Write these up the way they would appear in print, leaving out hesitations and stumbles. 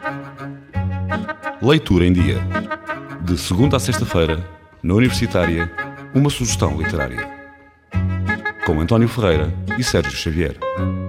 Leitura em Dia. De segunda a sexta-feira, na Universitária, uma sugestão literária. Com António Ferreira e Sérgio Xavier.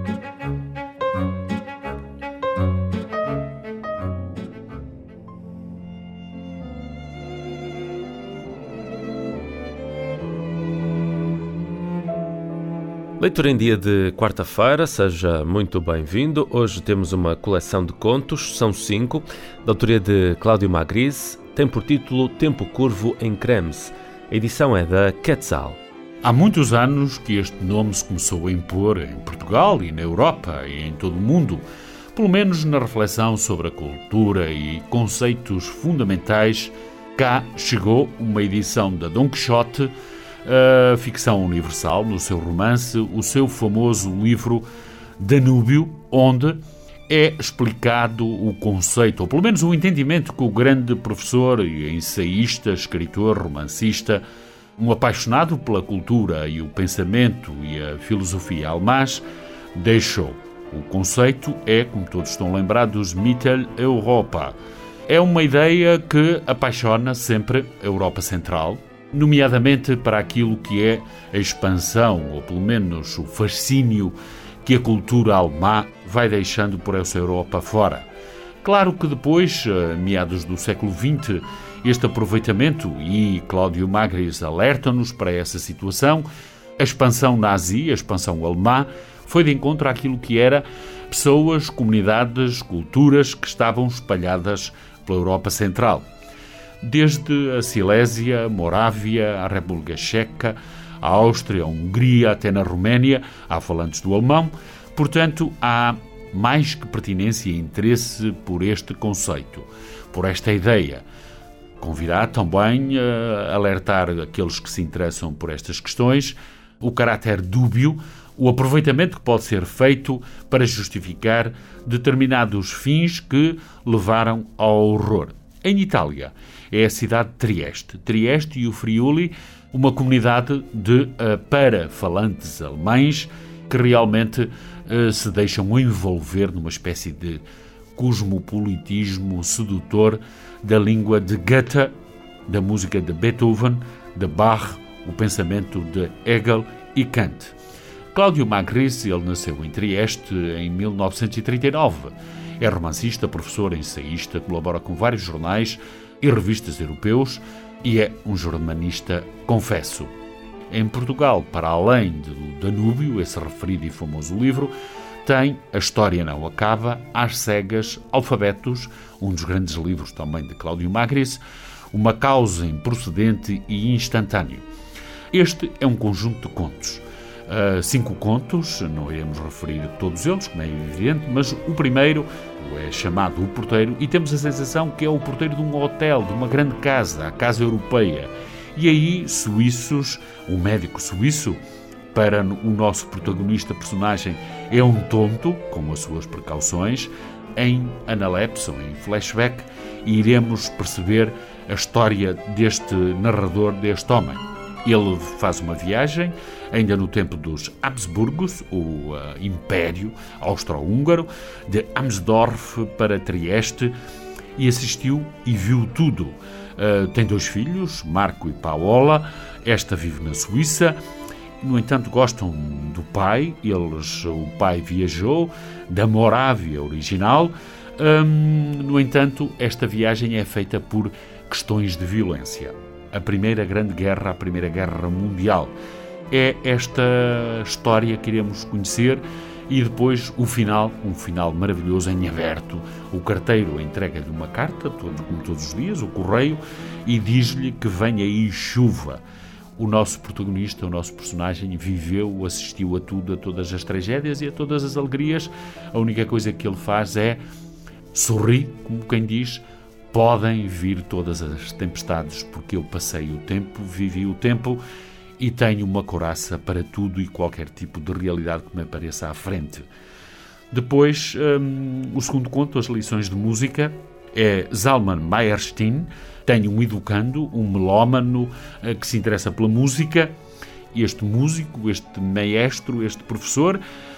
Leitura em Dia de quarta-feira, seja muito bem-vindo. Hoje temos uma coleção de contos, são 5, da autoria de Cláudio Magris, tem por título Tempo Curvo em Krems. A edição é da Quetzal. Há muitos anos que este nome se começou a impor em Portugal e na Europa e em todo o mundo, pelo menos na reflexão sobre a cultura e conceitos fundamentais. Cá chegou uma edição da Dom Quixote, a ficção universal, no seu romance, o seu famoso livro Danúbio, onde é explicado o conceito, ou pelo menos o entendimento que o grande professor e ensaísta, escritor, romancista, um apaixonado pela cultura e o pensamento e a filosofia alemãs, deixou. O conceito é, como todos estão lembrados, Mitteleuropa. É uma ideia que apaixona sempre a Europa Central, nomeadamente para aquilo que é a expansão, ou pelo menos o fascínio que a cultura alemã vai deixando por essa Europa fora. Claro que depois, meados do século XX, este aproveitamento, e Cláudio Magris alerta-nos para essa situação, a expansão nazi, a expansão alemã, foi de encontro àquilo que era pessoas, comunidades, culturas que estavam espalhadas pela Europa Central. Desde a Silésia, Morávia, a República Checa, a Áustria, a Hungria, até na Roménia, há falantes do alemão. Portanto, há mais que pertinência e interesse por este conceito, por esta ideia. Convidar também a alertar aqueles que se interessam por estas questões, o caráter dúbio, o aproveitamento que pode ser feito para justificar determinados fins que levaram ao horror. Em Itália, é a cidade de Trieste. Trieste e o Friuli, uma comunidade de parafalantes alemães que realmente se deixam envolver numa espécie de cosmopolitismo sedutor da língua de Goethe, da música de Beethoven, de Bach, o pensamento de Hegel e Kant. Cláudio Magris, ele nasceu em Trieste em 1939. É romancista, professor, ensaísta, colabora com vários jornais e revistas europeus e é um jornalista confesso. Em Portugal, para além do Danúbio, esse referido e famoso livro, tem A História Não Acaba, Às Cegas, Alfabetos, um dos grandes livros também de Cláudio Magris, Uma Causa Improcedente e Instantâneo. Este é um conjunto de contos. 5 contos, não iremos referir todos eles, como é evidente, mas o primeiro é chamado O Porteiro e temos a sensação que é o porteiro de um hotel, de uma grande casa, a Casa Europeia. E aí, suíços, um médico suíço, para o nosso protagonista, personagem, é um tonto, com as suas precauções, em analepse, ou em flashback, e iremos perceber a história deste narrador, deste homem. Ele faz uma viagem, ainda no tempo dos Habsburgos, o Império Austro-Húngaro, de Amsdorf para Trieste, e assistiu e viu tudo. Tem 2 filhos, Marco e Paola. Esta vive na Suíça. No entanto, gostam do pai. O pai viajou da Morávia original. No entanto, esta viagem é feita por questões de violência. A Primeira Grande Guerra, a Primeira Guerra Mundial. É esta história que iremos conhecer e depois o final, um final maravilhoso em aberto. O carteiro entrega-lhe uma carta, como todos os dias, o correio, e diz-lhe que vem aí chuva. O nosso protagonista, o nosso personagem, viveu, assistiu a tudo, a todas as tragédias e a todas as alegrias. A única coisa que ele faz é sorrir, como quem diz, podem vir todas as tempestades, porque eu passei o tempo, vivi o tempo e tenho uma couraça para tudo e qualquer tipo de realidade que me apareça à frente. Depois, o segundo conto, As Lições de Música, é Zalman Mayerstein, tem um educando, um melómano que se interessa pela música. Este músico, este maestro, este professor,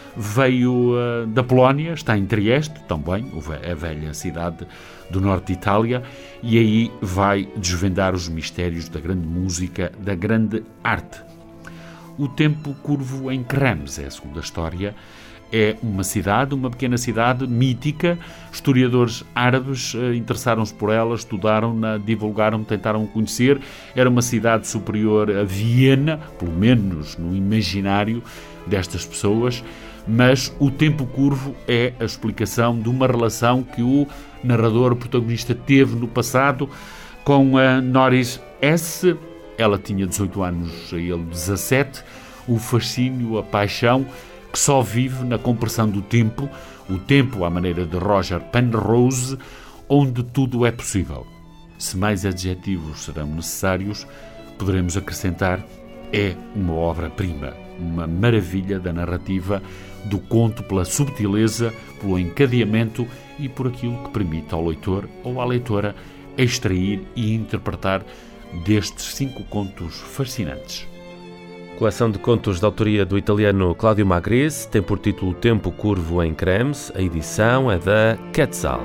veio da Polónia, está em Trieste, também, a velha cidade do norte de Itália, e aí vai desvendar os mistérios da grande música, da grande arte. O Tempo Curvo em Krems é a segunda história. É uma cidade, uma pequena cidade mítica. Historiadores árabes interessaram-se por ela, estudaram-na, divulgaram, tentaram conhecer. Era uma cidade superior a Viena, pelo menos no imaginário destas pessoas, mas o Tempo Curvo é a explicação de uma relação que o narrador, o protagonista, teve no passado com a Norris S. Ela tinha 18 anos, ele 17. O fascínio, a paixão, que só vive na compressão do tempo, o tempo à maneira de Roger Penrose, onde tudo é possível. Se mais adjetivos serão necessários, poderemos acrescentar: é uma obra-prima, uma maravilha da narrativa, do conto, pela subtileza, pelo encadeamento e por aquilo que permite ao leitor ou à leitora extrair e interpretar destes 5 contos fascinantes. Coleção de contos da autoria do italiano Claudio Magris, tem por título Tempo Curvo em Krems. A edição é da Quetzal.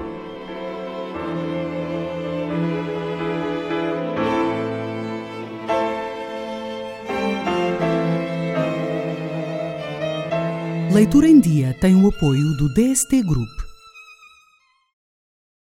Leitura em Dia tem o apoio do DST Group.